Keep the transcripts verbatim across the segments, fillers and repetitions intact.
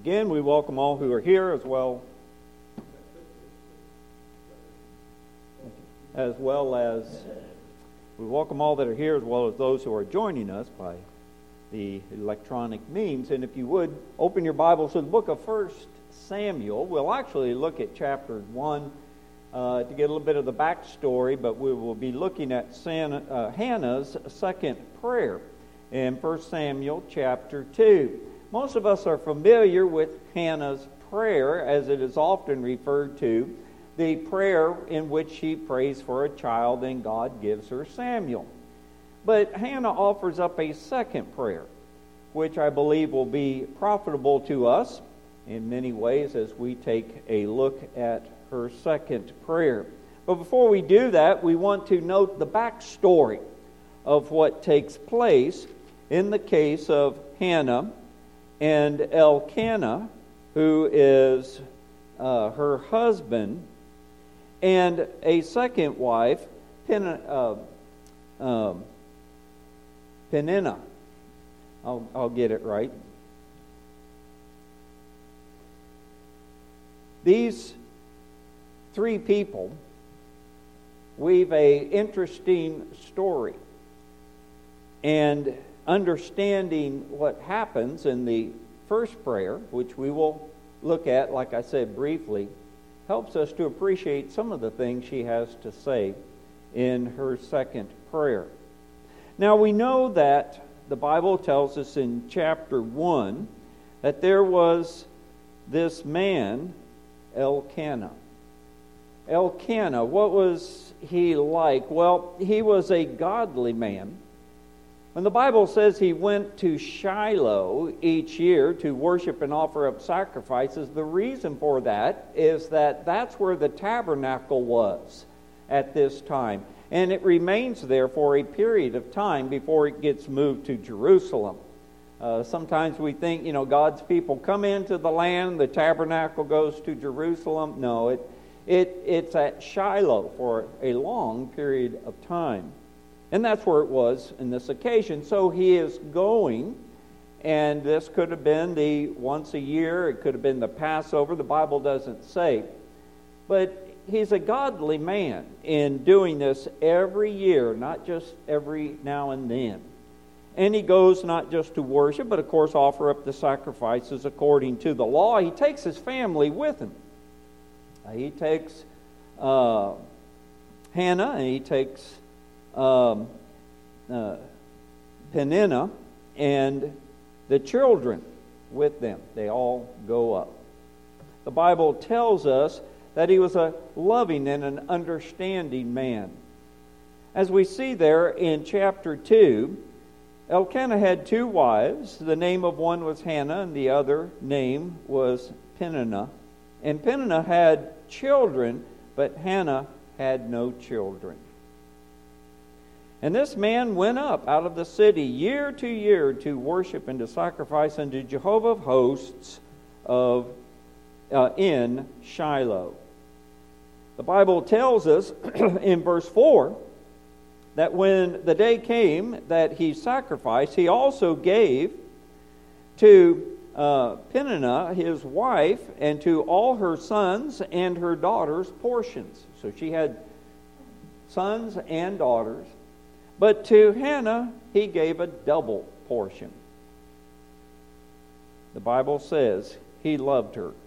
Again, we welcome all who are here as well as well as we welcome all that are here as well as those who are joining us by the electronic means. And if you would, open your Bibles to the book of First Samuel. We'll actually look at chapter one uh, to get a little bit of the backstory, but we will be looking at San, uh, Hannah's second prayer in First Samuel chapter two. Most of us are familiar with Hannah's prayer, as it is often referred to, the prayer in which she prays for a child and God gives her Samuel. But Hannah offers up a second prayer, which I believe will be profitable to us in many ways as we take a look at her second prayer. But before we do that, we want to note the backstory of what takes place in the case of Hannah and Elkanah, who is uh, her husband, and a second wife, Pen, uh, um, Peninnah. I'll, I'll get it right. These three people weave a interesting story, and understanding what happens in the first prayer, which we will look at, like I said briefly, helps us to appreciate some of the things she has to say in her second prayer. Now we know that the Bible tells us in chapter one that there was this man, Elkanah. Elkanah, what was he like? Well, he was a godly man. When the Bible says he went to Shiloh each year to worship and offer up sacrifices, the reason for that is that that's where the tabernacle was at this time. And it remains there for a period of time before it gets moved to Jerusalem. Uh, sometimes we think, you know, God's people come into the land, the tabernacle goes to Jerusalem. No, it, it it's at Shiloh for a long period of time. And that's where it was in this occasion. So he is going, and this could have been the once a year, it could have been the Passover, the Bible doesn't say. But he's a godly man in doing this every year, not just every now and then. And he goes not just to worship, but of course offer up the sacrifices according to the law. He takes his family with him. He takes uh, Hannah, and he takes Um, uh, Peninnah and the children with them. They all go up. The Bible tells us that he was a loving and an understanding man. As we see there in chapter two, Elkanah had two wives. The name of one was Hannah and the other name was Peninnah. And Peninnah had children, but Hannah had no children. And this man went up out of the city year to year to worship and to sacrifice unto Jehovah of hosts of uh, in Shiloh. The Bible tells us in verse four that when the day came that he sacrificed, he also gave to uh, Peninnah, his wife, and to all her sons and her daughters portions. So she had sons and daughters. But to Hannah, he gave a double portion. The Bible says he loved her.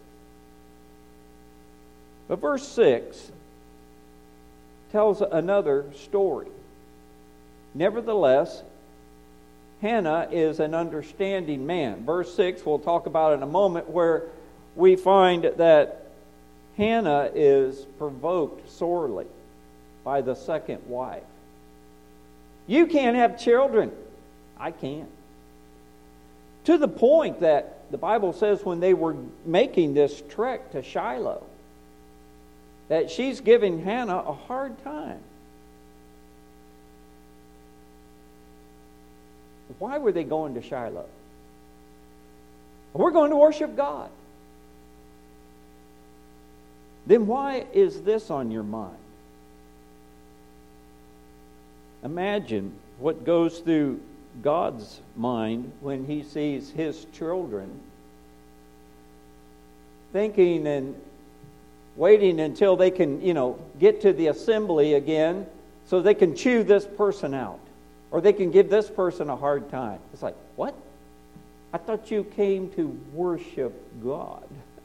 But verse six tells another story. Nevertheless, Hannah is an understanding man. Verse six, we'll talk about in a moment, where we find that Hannah is provoked sorely by the second wife. You can't have children. I can't. To the point that the Bible says when they were making this trek to Shiloh, that she's giving Hannah a hard time. Why were they going to Shiloh? We're going to worship God. Then why is this on your mind? Imagine what goes through God's mind when he sees his children thinking and waiting until they can, you know, get to the assembly again so they can chew this person out. Or they can give this person a hard time. It's like, what? I thought you came to worship God.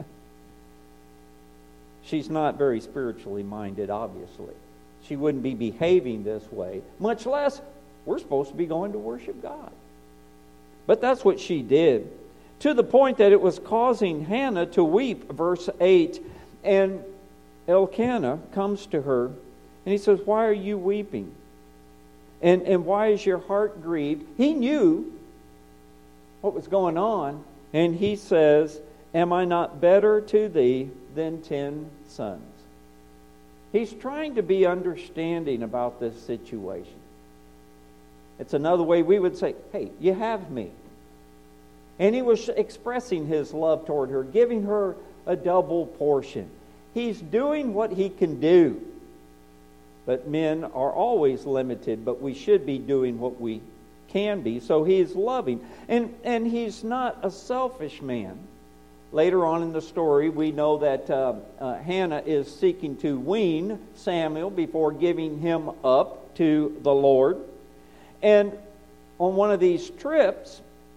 She's not very spiritually minded, obviously. She wouldn't be behaving this way, much less we're supposed to be going to worship God. But that's what she did, to the point that it was causing Hannah to weep, verse eight. And Elkanah comes to her, and he says, why are you weeping? And, and why is your heart grieved? He knew what was going on, and he says, am I not better to thee than ten sons? He's trying to be understanding about this situation. It's another way we would say, hey, you have me. And he was expressing his love toward her, giving her a double portion. He's doing what he can do. But men are always limited, but we should be doing what we can be. So he is loving. And, and he's not a selfish man. Later on in the story, we know that uh, uh, Hannah is seeking to wean Samuel before giving him up to the Lord. And on one of these trips,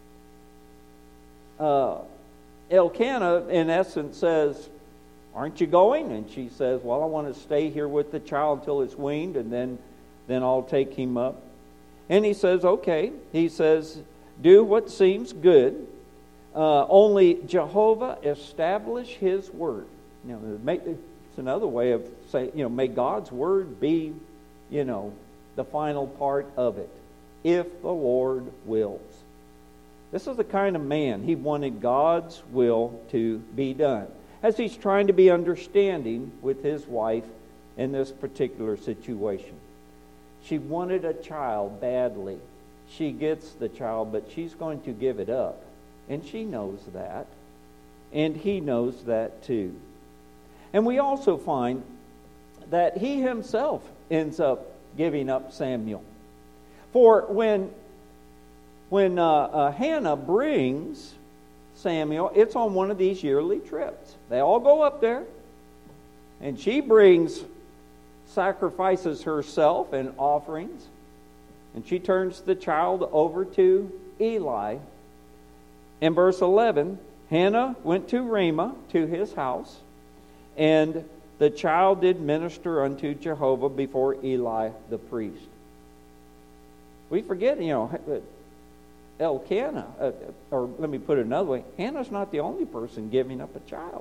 uh, Elkanah, in essence, says, aren't you going? And she says, well, I want to stay here with the child until it's weaned, and then, then I'll take him up. And he says, okay. He says, do what seems good. Uh, only Jehovah establish His word. You know, make, it's another way of saying, you know, may God's word be, you know, the final part of it, if the Lord wills. This is the kind of man, he wanted God's will to be done, as he's trying to be understanding with his wife in this particular situation. She wanted a child badly. She gets the child, but she's going to give it up. And she knows that. And he knows that too. And we also find that he himself ends up giving up Samuel. For when, when uh, uh, Hannah brings Samuel, it's on one of these yearly trips. They all go up there. And she brings, sacrifices herself and offerings. And she turns the child over to Eli. In verse eleven, Hannah went to Ramah, to his house, and the child did minister unto Jehovah before Eli the priest. We forget, you know, Elkanah, uh, or let me put it another way, Hannah's not the only person giving up a child.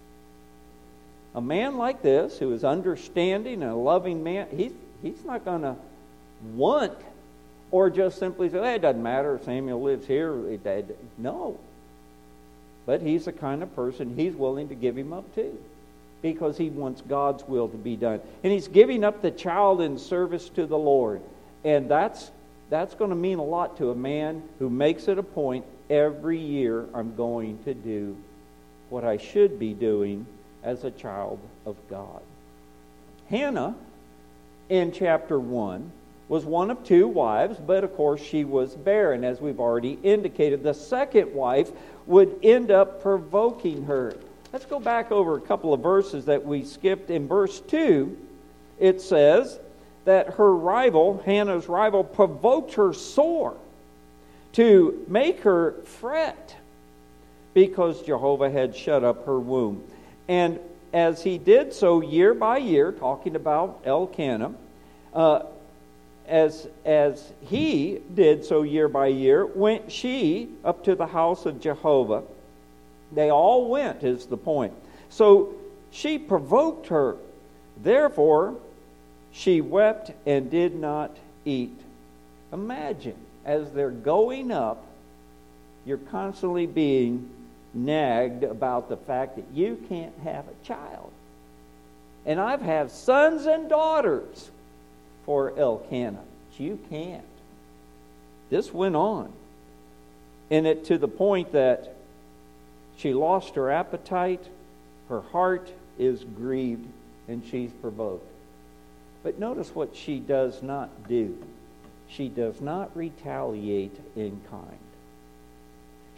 A man like this, who is understanding and a loving man, he's, he's not going to want or just simply say, hey, it doesn't matter, Samuel lives here. No. But he's the kind of person he's willing to give him up to, because he wants God's will to be done. And he's giving up the child in service to the Lord. And that's that's going to mean a lot to a man who makes it a point, every year I'm going to do what I should be doing as a child of God. Hannah, in chapter one, was one of two wives, but of course she was barren, as we've already indicated. The second wife would end up provoking her. Let's go back over a couple of verses that we skipped. In verse two, it says that her rival, Hannah's rival, provoked her sore to make her fret because Jehovah had shut up her womb. And as he did so year by year, talking about Elkanah, uh, As, as he did so year by year, went she up to the house of Jehovah. They all went, is the point. So she provoked her. Therefore, she wept and did not eat. Imagine, as they're going up, you're constantly being nagged about the fact that you can't have a child. And I've had sons and daughters for Elkanah. You can't. This went on. And it to the point that she lost her appetite, her heart is grieved, and she's provoked. But notice what she does not do. She does not retaliate in kind.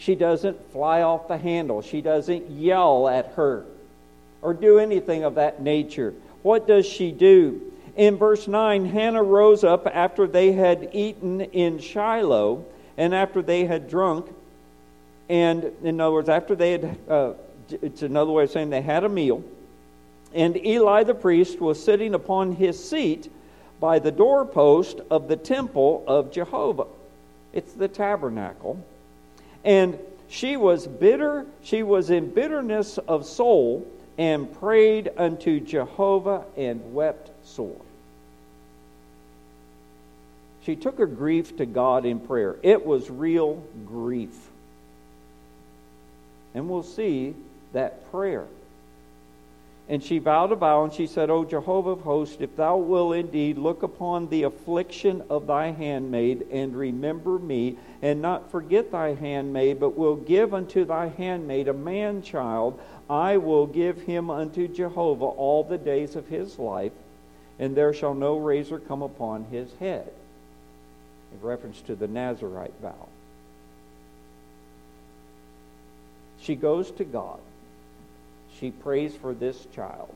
She doesn't fly off the handle. She doesn't yell at her or do anything of that nature. What does she do? In verse nine, Hannah rose up after they had eaten in Shiloh and after they had drunk. And in other words, after they had, uh, it's another way of saying they had a meal. And Eli the priest was sitting upon his seat by the doorpost of the temple of Jehovah. It's the tabernacle. And she was bitter, she was in bitterness of soul, and prayed unto Jehovah and wept sore. She took her grief to God in prayer. It was real grief. And we'll see that prayer. And she vowed a vow, and she said, O Jehovah of hosts, if thou wilt indeed look upon the affliction of thy handmaid, and remember me, and not forget thy handmaid, but will give unto thy handmaid a man-child, I will give him unto Jehovah all the days of his life, and there shall no razor come upon his head. In reference to the Nazirite vow. She goes to God. She prays for this child.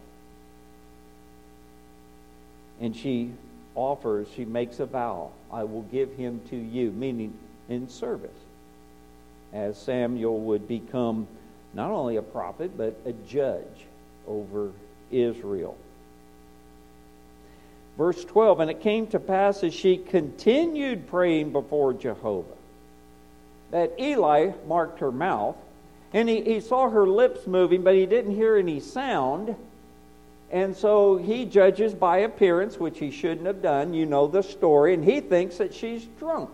And she offers, she makes a vow, I will give him to you, meaning in service. As Samuel would become not only a prophet, but a judge over Israel. Verse twelve, and it came to pass as she continued praying before Jehovah, that Eli marked her mouth, and he, he saw her lips moving, but he didn't hear any sound. And so he judges by appearance, which he shouldn't have done. You know the story. And he thinks that she's drunk.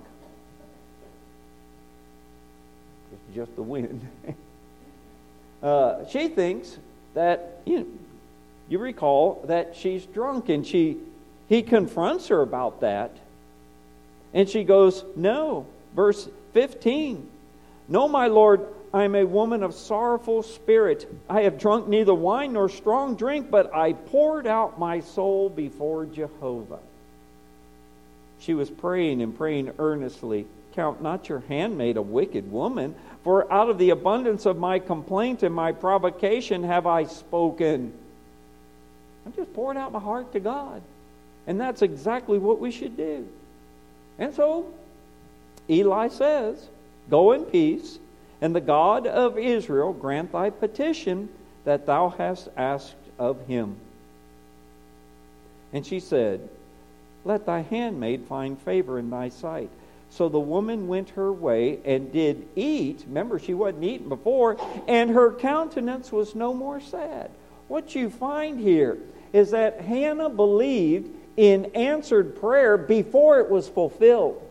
It's just the wind. uh, she thinks that, you know, you recall that she's drunk. And she he confronts her about that. And she goes, no. Verse fifteen. No, my Lord, I am a woman of sorrowful spirit. I have drunk neither wine nor strong drink, but I poured out my soul before Jehovah. She was praying and praying earnestly. Count not your handmaid a wicked woman, for out of the abundance of my complaint and my provocation have I spoken. I just poured out my heart to God. And that's exactly what we should do. And so, Eli says, go in peace, and the God of Israel grant thy petition that thou hast asked of him. And she said, let thy handmaid find favor in thy sight. So the woman went her way and did eat. Remember, she wasn't eating before. And her countenance was no more sad. What you find here is that Hannah believed in answered prayer before it was fulfilled.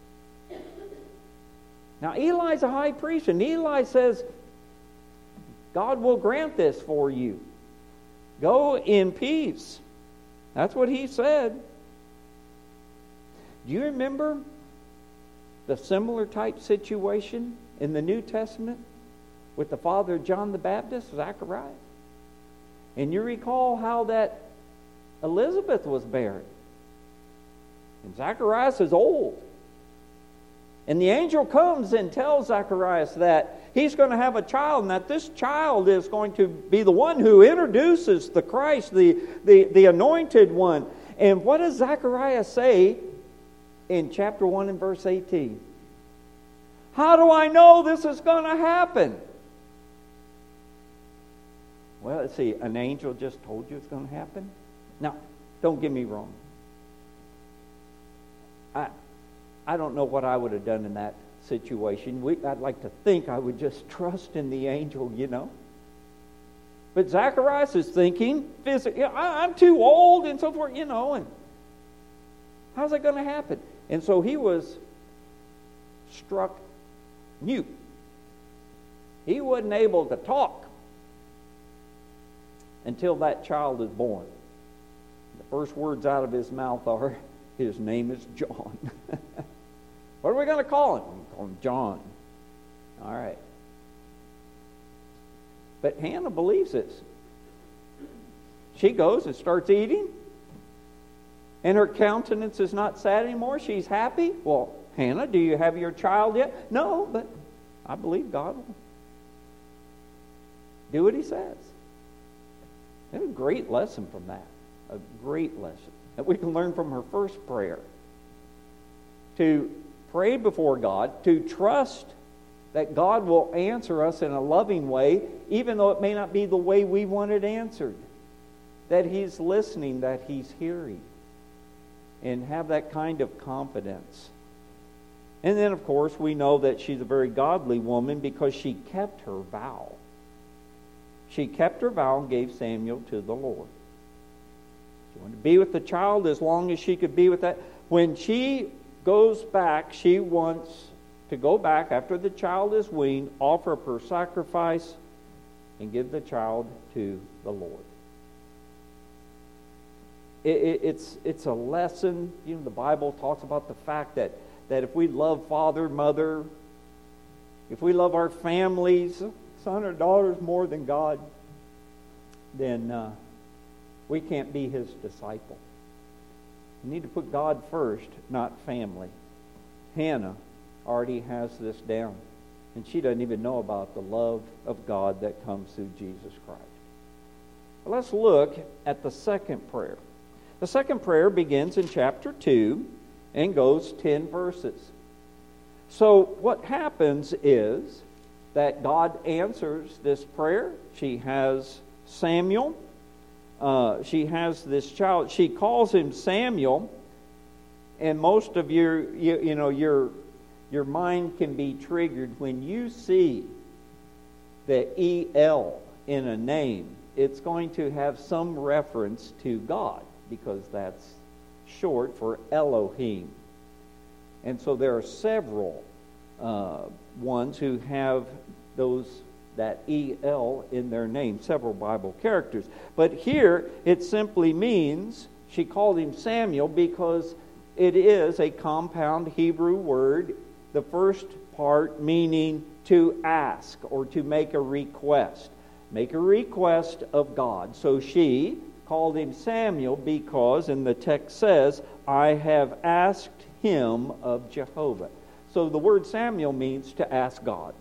Now, Eli's a high priest, and Eli says, God will grant this for you. Go in peace. That's what he said. Do you remember the similar type situation in the New Testament with the father of John the Baptist, Zacharias? And you recall how that Elizabeth was barren. And Zacharias is old. And the angel comes and tells Zacharias that he's going to have a child, and that this child is going to be the one who introduces the Christ, the, the, the anointed one. And what does Zacharias say in chapter one and verse eighteen? How do I know this is going to happen? Well, let's see, an angel just told you it's going to happen? Now, don't get me wrong. I... I don't know what I would have done in that situation. We, I'd like to think I would just trust in the angel, you know. But Zacharias is thinking, physically, I'm too old and so forth, you know, and how's that going to happen? And so he was struck mute. He wasn't able to talk until that child is born. The first words out of his mouth are, his name is John. What are we going to call him? We call him John. All right. But Hannah believes this. She goes and starts eating, and her countenance is not sad anymore. She's happy. Well, Hannah, do you have your child yet? No, but I believe God will do what He says. There's a great lesson from that. A great lesson that we can learn from her first prayer. To pray before God, to trust that God will answer us in a loving way, even though it may not be the way we want it answered. That He's listening, that He's hearing. And have that kind of confidence. And then, of course, we know that she's a very godly woman because she kept her vow. She kept her vow and gave Samuel to the Lord. She wanted to be with the child as long as she could be with that. When she goes back, she wants to go back after the child is weaned, offer up her sacrifice, and give the child to the Lord. It, it, it's, it's a lesson. You know, the Bible talks about the fact that, that if we love father, mother, if we love our families, son or daughters more than God, then uh, we can't be His disciple. We need to put God first, not family. Hannah already has this down, and she doesn't even know about the love of God that comes through Jesus Christ. Well, let's look at the second prayer. The second prayer begins in chapter two and goes ten verses. So what happens is that God answers this prayer. She has Samuel. Uh, she has this child. She calls him Samuel. And most of your, you, you know, your your mind can be triggered when you see the E L in a name. It's going to have some reference to God because that's short for Elohim. And so there are several uh, ones who have those that E L in their name, several Bible characters. But here it simply means she called him Samuel because it is a compound Hebrew word, the first part meaning to ask or to make a request. Make a request of God. So she called him Samuel because, and the text says, I have asked him of Jehovah. So the word Samuel means to ask God.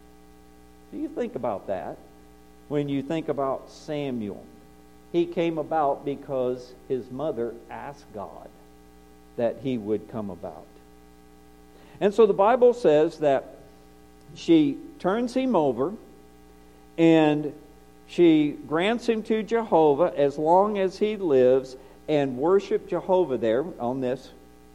Do you think about that when you think about Samuel? He came about because his mother asked God that he would come about. And so the Bible says that she turns him over and she grants him to Jehovah as long as he lives, and worship Jehovah there on this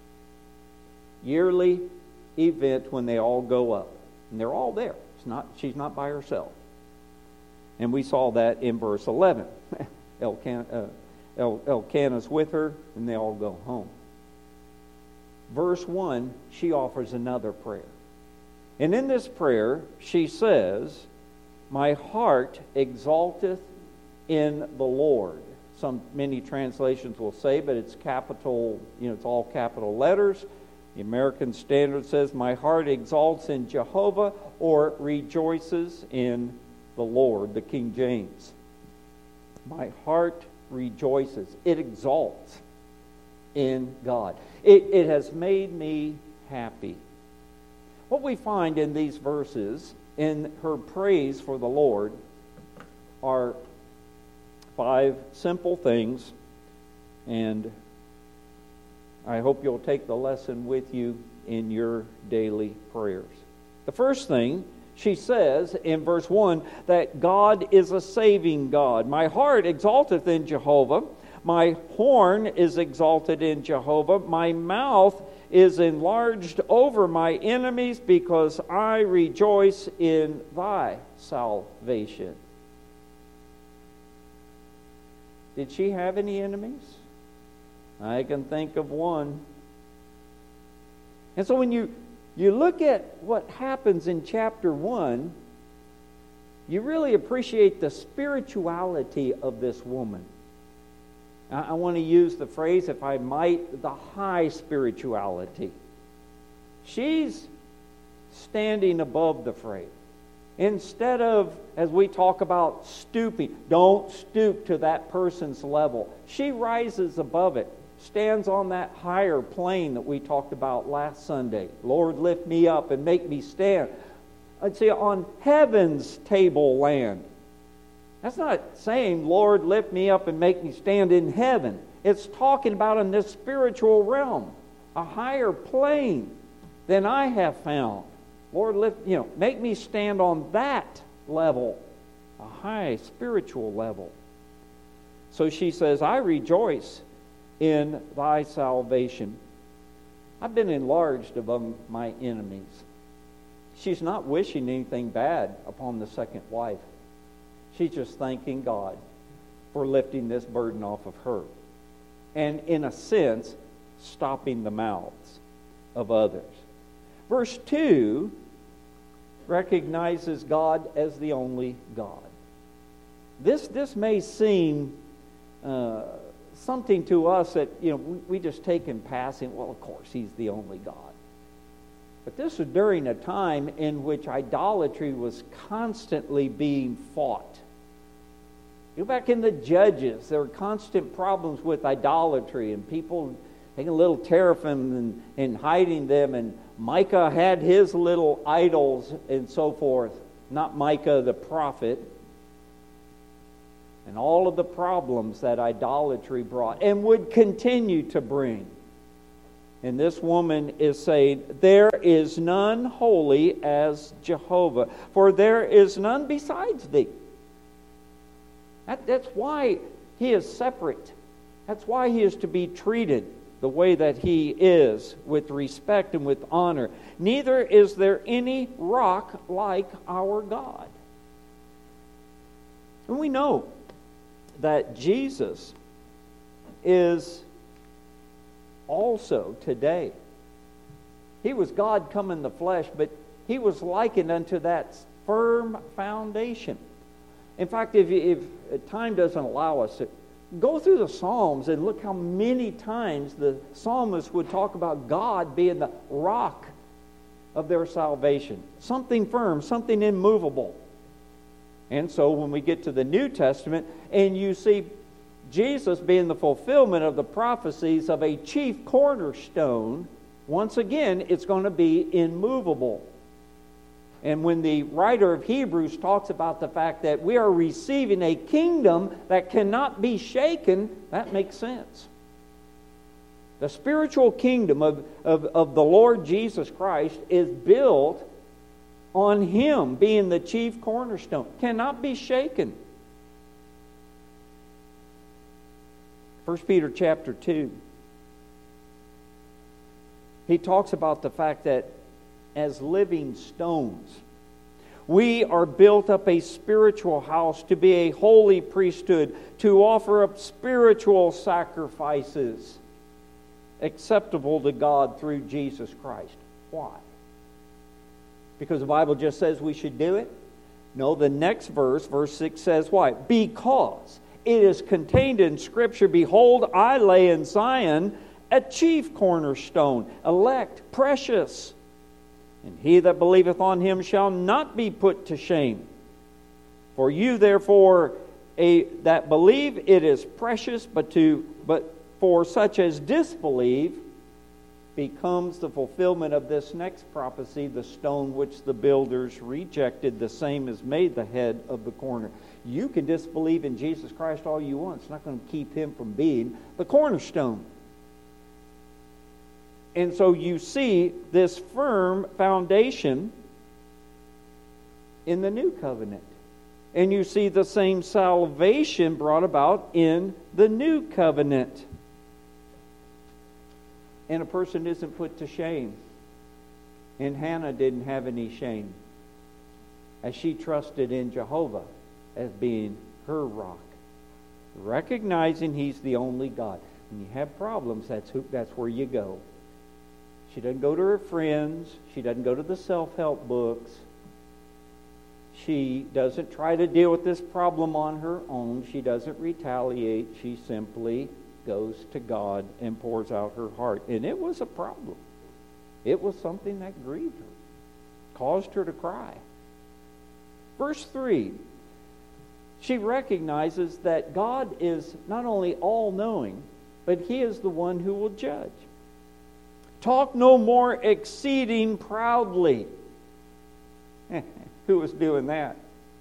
yearly event when they all go up. And they're all there. It's not, she's not by herself. And we saw that in verse eleven. Elkan, uh, El, Elkanah's with her, and they all go home. Verse one, she offers another prayer. And in this prayer, she says, my heart exalteth in the Lord. Some many translations will say, but it's capital, you know, it's all capital letters. The American Standard says, my heart exalts in Jehovah, or rejoices in the Lord, the King James. My heart rejoices. It exalts in God. It, it has made me happy. What we find in these verses, in her praise for the Lord, are five simple things, and I hope you'll take the lesson with you in your daily prayers. The first thing, she says in verse one, that God is a saving God. My heart exalteth in Jehovah. My horn is exalted in Jehovah. My mouth is enlarged over my enemies, because I rejoice in thy salvation. Did she have any enemies? I can think of one. And so when you, you look at what happens in chapter one, you really appreciate the spirituality of this woman. I want to use the phrase, if I might, the high spirituality. She's standing above the fray. Instead of, as we talk about stooping, don't stoop to that person's level. She rises above it, stands on that higher plane that we talked about last Sunday. Lord, lift me up and make me stand let's see, on heaven's tableland. That's not saying, Lord, lift me up and make me stand in heaven. It's talking about in this spiritual realm, a higher plane than I have found. Lord, lift, you know, make me stand on that level, a high spiritual level. So she says, I rejoice in thy salvation. I've been enlarged among my enemies. She's not wishing anything bad upon the second wife. She's just thanking God for lifting this burden off of her. And in a sense, stopping the mouths of others. Verse two recognizes God as the only God. This, this may seem uh, something to us that, you know, we, we just take in passing. Well, of course, He's the only God. But this was during a time in which idolatry was constantly being fought. You go back in the Judges, there were constant problems with idolatry and people taking a little teraphim and, and hiding them. And Micah had his little idols and so forth. Not Micah the prophet. And all of the problems that idolatry brought and would continue to bring. And this woman is saying, there is none holy as Jehovah, for there is none besides thee. That, that's why He is separate. That's why He is to be treated the way that He is, with respect and with honor. Neither is there any rock like our God. And we know that Jesus is also today. He was God come in the flesh, but He was likened unto that firm foundation. In fact, if, if time doesn't allow us to go through the Psalms and look how many times the psalmist would talk about God being the rock of their salvation. Something firm, something immovable. And so when we get to the New Testament and you see Jesus being the fulfillment of the prophecies of a chief cornerstone, once again, it's going to be immovable. And when the writer of Hebrews talks about the fact that we are receiving a kingdom that cannot be shaken, that makes sense. The spiritual kingdom of, of, of the Lord Jesus Christ is built on Him being the chief cornerstone. Cannot be shaken. First Peter chapter two. He talks about the fact that as living stones, we are built up a spiritual house to be a holy priesthood, to offer up spiritual sacrifices acceptable to God through Jesus Christ. Why? Because the Bible just says we should do it? No, the next verse, verse six says why? Because it is contained in Scripture, behold, I lay in Zion a chief cornerstone, elect, precious. And he that believeth on Him shall not be put to shame. For you therefore a, that believe, it is precious, but to but for such as disbelieve becomes the fulfillment of this next prophecy, the stone which the builders rejected, the same is made the head of the corner. You can disbelieve in Jesus Christ all you want. It's not going to keep Him from being the cornerstone. And so you see this firm foundation in the new covenant. And you see the same salvation brought about in the new covenant. And a person isn't put to shame. And Hannah didn't have any shame, as she trusted in Jehovah as being her rock, recognizing He's the only God. When you have problems, that's who, that's where you go. She doesn't go to her friends. She doesn't go to the self-help books. She doesn't try to deal with this problem on her own. She doesn't retaliate. She simply goes to God and pours out her heart. And it was a problem. It was something that grieved her, caused her to cry. Verse three, she recognizes that God is not only all-knowing, but He is the one who will judge. Talk no more exceeding proudly. Who was doing that?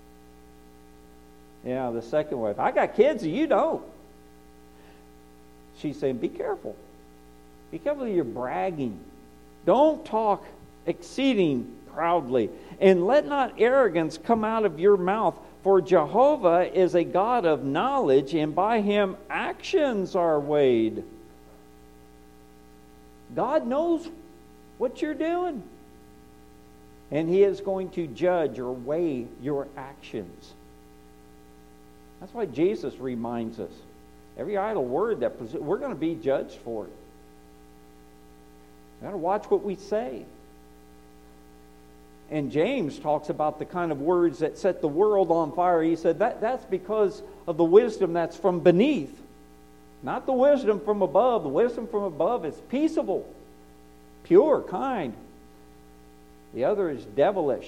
Yeah, the second wife. I got kids and you don't. She's saying, be careful. Be careful you're bragging. Don't talk exceeding proudly. And let not arrogance come out of your mouth. For Jehovah is a God of knowledge, and by him actions are weighed. God knows what you're doing. And he is going to judge or weigh your actions. That's why Jesus reminds us. Every idle word that we're going to be judged for it. We've got to watch what we say. And James talks about the kind of words that set the world on fire. He said that that's because of the wisdom that's from beneath. Not the wisdom from above. The wisdom from above is peaceable, pure, kind. The other is devilish.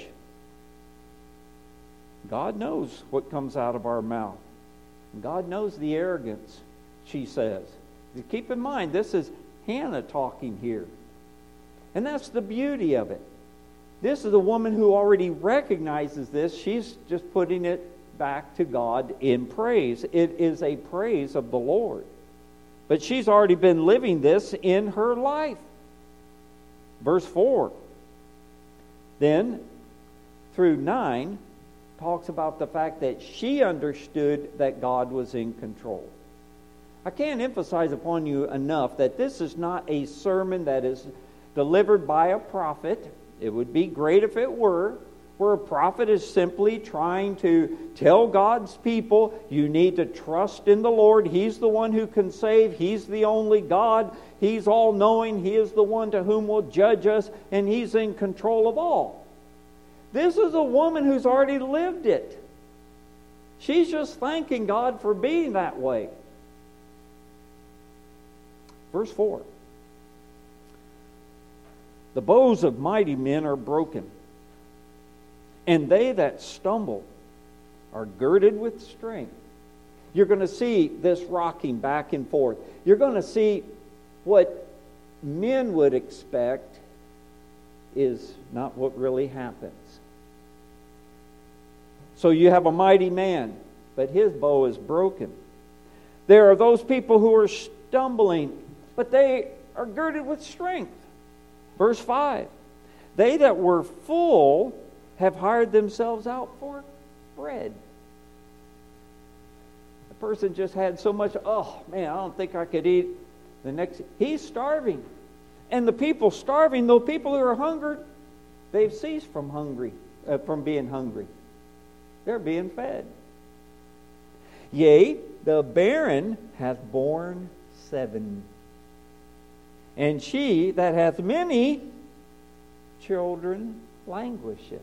God knows what comes out of our mouth. God knows the arrogance, she says. Keep in mind, this is Hannah talking here. And that's the beauty of it. This is a woman who already recognizes this. She's just putting it back to God in praise. It is a praise of the Lord. But she's already been living this in her life. Verse four. Then, through nine, talks about the fact that she understood that God was in control. I can't emphasize upon you enough that this is not a sermon that is delivered by a prophet. It would be great if it were, where a prophet is simply trying to tell God's people, you need to trust in the Lord. He's the one who can save. He's the only God. He's all-knowing. He is the one to whom will judge us, and He's in control of all. This is a woman who's already lived it. She's just thanking God for being that way. Verse four. The bows of mighty men are broken, and they that stumble are girded with strength. You're going to see this rocking back and forth. You're going to see what men would expect is not what really happens. So you have a mighty man, but his bow is broken. There are those people who are stumbling, but they are girded with strength. Verse five, they that were full have hired themselves out for bread. The person just had so much, oh man, I don't think I could eat the next. He's starving. And the people starving, though people who are hungry, they've ceased from hungry, uh, from being hungry. They're being fed. Yea, the barren hath borne seven. And she that hath many children languisheth.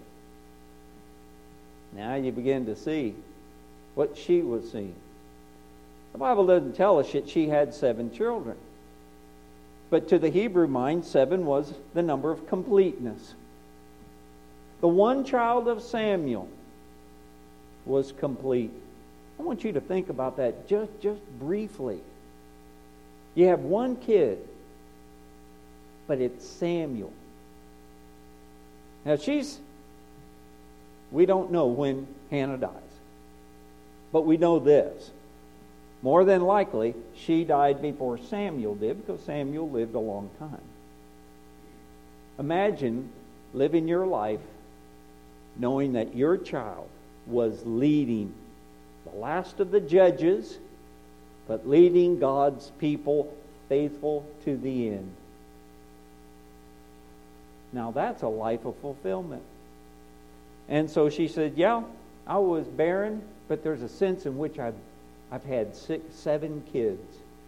Now you begin to see what she was seeing. The Bible doesn't tell us that she had seven children. But to the Hebrew mind, seven was the number of completeness. The one child of Samuel was complete. I want you to think about that just, just briefly. You have one kid, but it's Samuel. Now she's, we don't know when Hannah dies. But we know this. More than likely, she died before Samuel did, because Samuel lived a long time. Imagine living your life knowing that your child was leading the last of the judges, but leading God's people faithful to the end. Now that's a life of fulfillment. And so she said, yeah, I was barren, but there's a sense in which I've, I've had six, seven kids,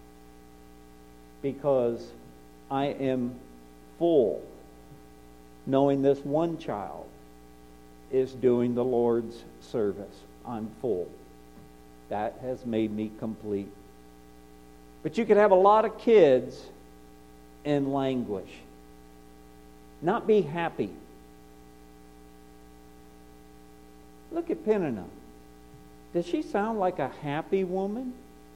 because I am full, knowing this one child is doing the Lord's service. I'm full. That has made me complete. But you could have a lot of kids and languish. Not be happy. Look at Peninnah. Does she sound like a happy woman?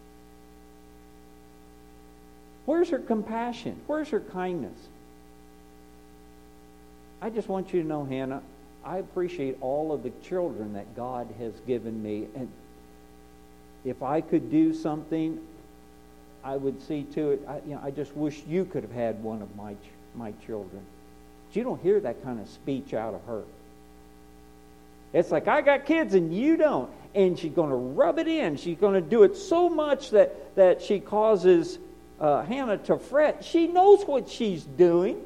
Where's her compassion? Where's her kindness? I just want you to know, Hannah, I appreciate all of the children that God has given me. And if I could do something, I would see to it. I, you know, I just wish you could have had one of my my children. But you don't hear that kind of speech out of her. It's like, I got kids and you don't. And she's going to rub it in. She's going to do it so much that, that she causes uh, Hannah to fret. She knows what she's doing.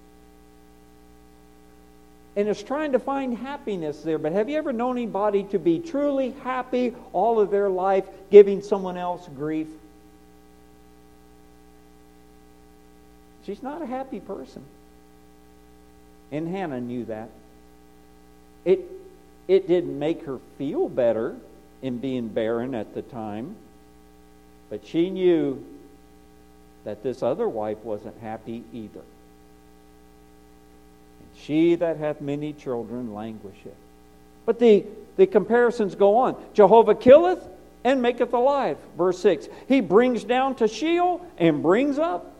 And is trying to find happiness there. But have you ever known anybody to be truly happy all of their life giving someone else grief? She's not a happy person. And Hannah knew that. It, it didn't make her feel better in being barren at the time. But she knew that this other wife wasn't happy either. She that hath many children languisheth. But the, the comparisons go on. Jehovah killeth and maketh alive. Verse six. He brings down to Sheol and brings up.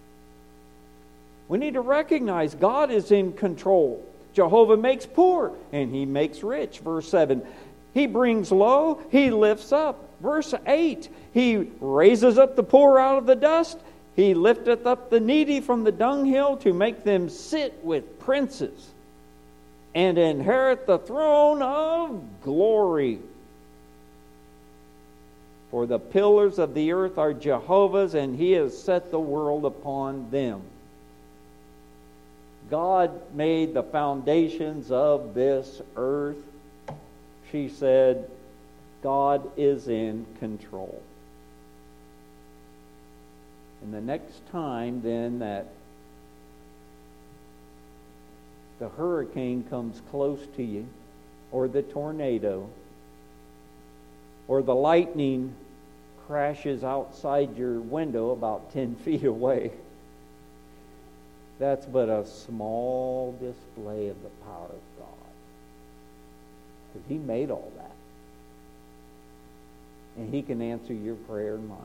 We need to recognize God is in control. Jehovah makes poor and He makes rich. Verse seven. He brings low, He lifts up. Verse eight. He raises up the poor out of the dust. He lifteth up the needy from the dunghill to make them sit with princes and inherit the throne of glory. For the pillars of the earth are Jehovah's, and He has set the world upon them. God made the foundations of this earth. She said, God is in control. And the next time then that the hurricane comes close to you, or the tornado, or the lightning crashes outside your window about ten feet away, that's but a small display of the power of God. Because He made all that. And He can answer your prayer and mine.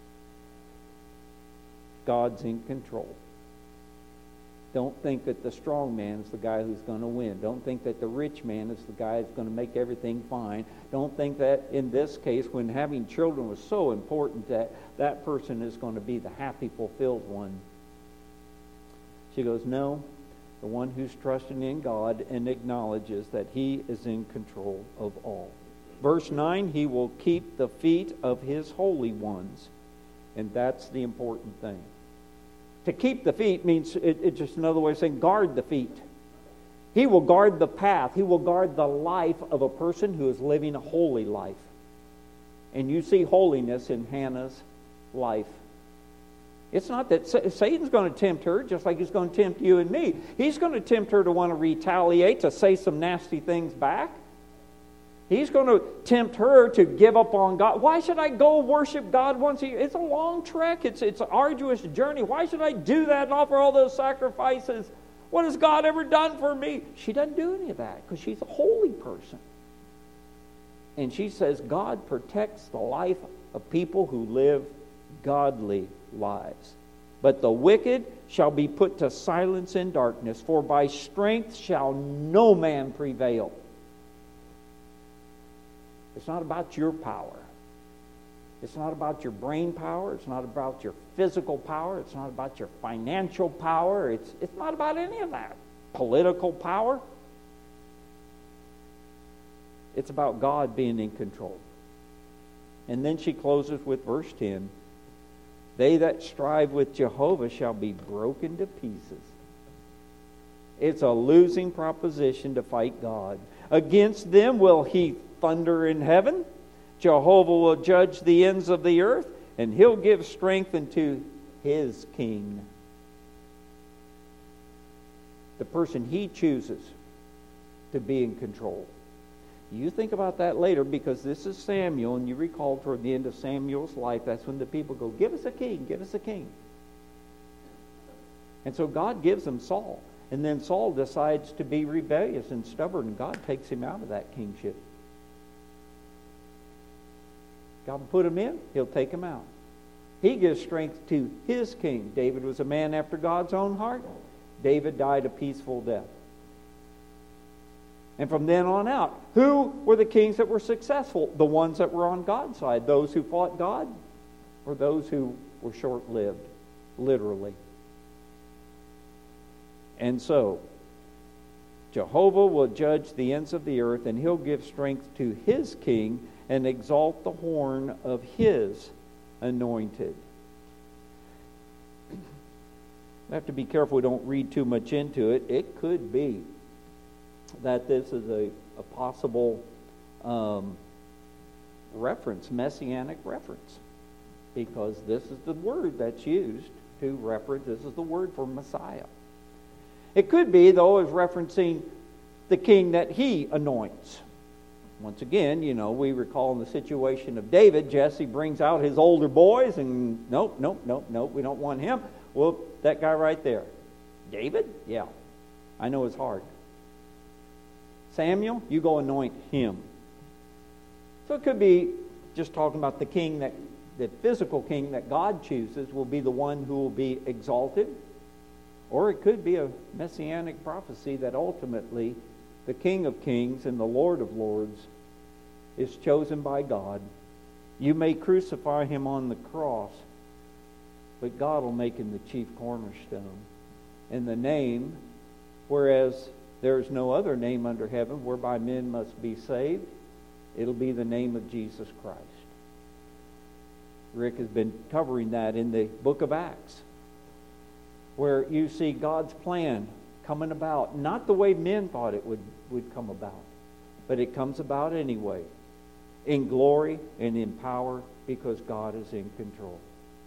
God's in control. Don't think that the strong man is the guy who's going to win. Don't think that the rich man is the guy who's going to make everything fine. Don't think that in this case, when having children was so important, that that person is going to be the happy, fulfilled one. She goes, no, the one who's trusting in God and acknowledges that He is in control of all. Verse nine, He will keep the feet of His holy ones. And that's the important thing. To keep the feet means, it, it's just another way of saying guard the feet. He will guard the path. He will guard the life of a person who is living a holy life. And you see holiness in Hannah's life. It's not that Satan's going to tempt her just like he's going to tempt you and me. He's going to tempt her to want to retaliate, to say some nasty things back. He's going to tempt her to give up on God. Why should I go worship God once a year? It's a long trek. It's, it's an arduous journey. Why should I do that and offer all those sacrifices? What has God ever done for me? She doesn't do any of that because she's a holy person. And she says God protects the life of people who live godly lives. But the wicked shall be put to silence in darkness, for by strength shall no man prevail. It's not about your power. It's not about your brain power. It's not about your physical power. It's not about your financial power. It's, it's not about any of that. Political power. It's about God being in control. And then she closes with verse ten. They that strive with Jehovah shall be broken to pieces. It's a losing proposition to fight God. Against them will He thunder in heaven. Jehovah will judge the ends of the earth, and He'll give strength unto His king. The person He chooses to be in control. You think about that later, because this is Samuel, and you recall toward the end of Samuel's life, that's when the people go, give us a king, give us a king. And so God gives them Saul. And then Saul decides to be rebellious and stubborn, and God takes him out of that kingship. God will put him in, He'll take him out. He gives strength to His king. David was a man after God's own heart. David died a peaceful death. And from then on out, who were the kings that were successful? The ones that were on God's side. Those who fought God, or those who were short-lived, literally. And so, Jehovah will judge the ends of the earth, and He'll give strength to His king and exalt the horn of His anointed. We have to be careful we don't read too much into it. It could be that this is a, a possible um, reference, messianic reference, because this is the word that's used to reference, this is the word for Messiah. It could be, though, as referencing the king that He anoints. Once again, you know, we recall in the situation of David, Jesse brings out his older boys, and nope, nope, nope, nope, we don't want him. Well, that guy right there. David? Yeah. I know his heart. Samuel, you go anoint him. So it could be just talking about the king, that the physical king that God chooses will be the one who will be exalted. Or it could be a messianic prophecy that ultimately the King of Kings and the Lord of Lords is chosen by God. You may crucify Him on the cross, but God will make Him the chief cornerstone. And the name, whereas there is no other name under heaven whereby men must be saved, it'll be the name of Jesus Christ. Rick has been covering that in the book of Acts, where you see God's plan coming about, not the way men thought it would, would come about, but it comes about anyway, in glory and in power, because God is in control.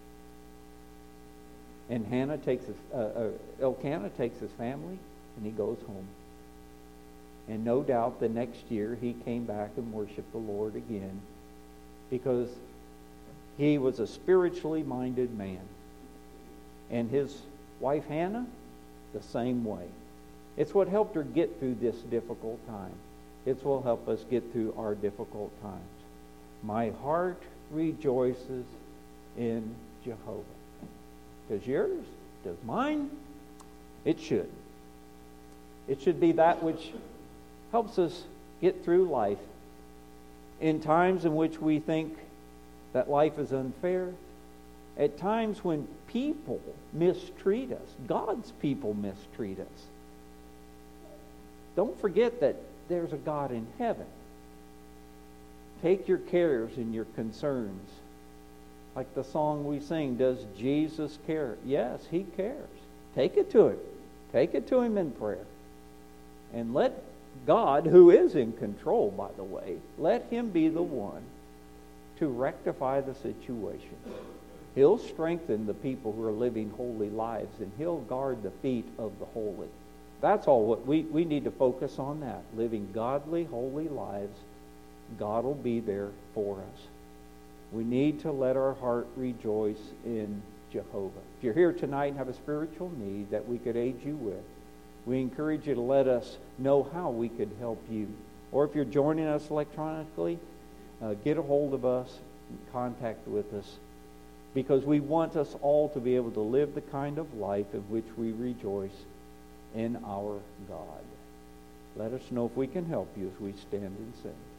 And Hannah takes his, uh, uh, Elkanah takes his family, and he goes home. And no doubt the next year he came back and worshiped the Lord again, because he was a spiritually minded man. And his wife Hannah, the same way. It's what helped her get through this difficult time. It's what will help us get through our difficult times. My heart rejoices in Jehovah. Does yours? Does mine? It should. It should be that which helps us get through life. In times in which we think that life is unfair, at times when people mistreat us, God's people mistreat us, don't forget that there's a God in heaven. Take your cares and your concerns. Like the song we sing, does Jesus care? Yes, He cares. Take it to Him. Take it to Him in prayer. And let God, who is in control, by the way, let Him be the one to rectify the situation. He'll strengthen the people who are living holy lives, and He'll guard the feet of the holy. That's all. What we, we need to focus on that. Living godly, holy lives. God will be there for us. We need to let our heart rejoice in Jehovah. If you're here tonight and have a spiritual need that we could aid you with, we encourage you to let us know how we could help you. Or if you're joining us electronically, uh, get a hold of us, contact with us, because we want us all to be able to live the kind of life in which we rejoice in our God. Let us know if we can help you as we stand and sing.